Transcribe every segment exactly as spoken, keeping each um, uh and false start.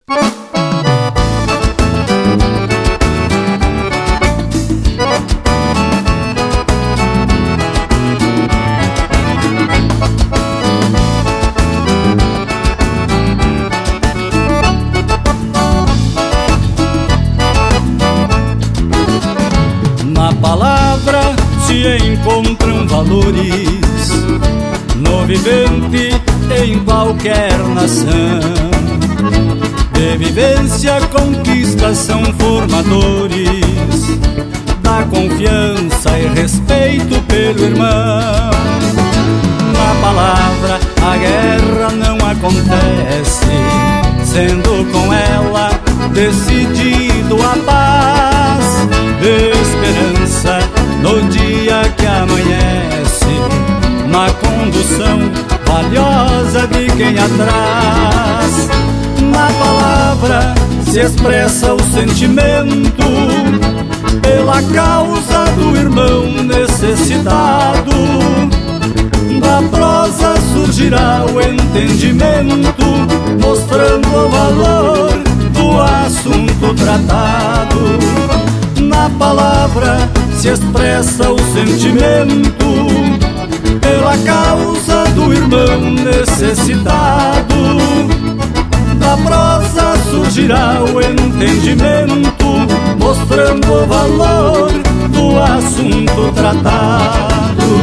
Na palavra se encontram valores, no vivente em qualquer nação. De vivência, conquistas são formadores da confiança e respeito pelo irmão. Na palavra a guerra não acontece, sendo com ela decidido a paz. Esperança no dia que amanhece, na condução valiosa de quem atrás. Na palavra se expressa o sentimento pela causa do irmão necessitado. Da prosa surgirá o entendimento, mostrando o valor do assunto tratado. Na palavra se expressa o sentimento pela causa do irmão necessitado. Da prosa surgirá o entendimento, mostrando o valor do assunto tratado.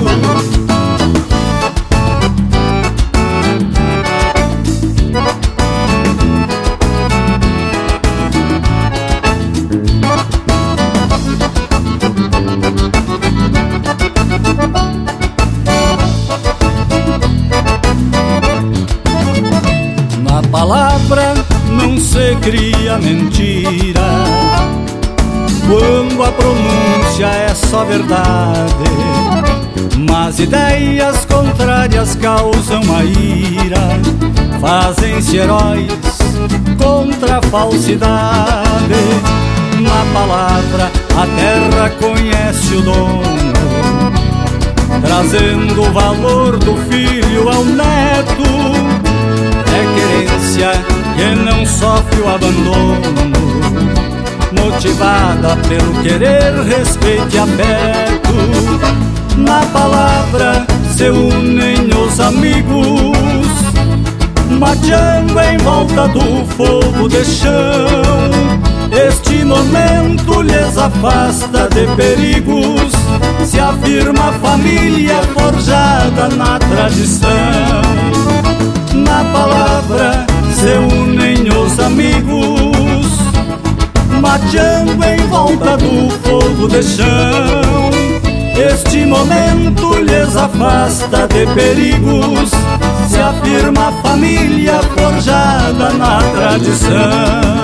Na palavra não se cria mentira, quando a pronúncia é só verdade. Mas ideias contrárias causam a ira, fazem-se heróis contra a falsidade. Na palavra a terra conhece o dono, trazendo o valor do filho ao neto. É querência que não sofre o abandono, motivada pelo querer, respeito e afeto. Na palavra se unem os amigos, mateando em volta do fogo de chão. Este momento lhes afasta de perigos, se afirma a família forjada na tradição. Na palavra se unem os amigos, mateando em volta do fogo de chão. Este momento lhes afasta de perigos, se afirma a família forjada na tradição.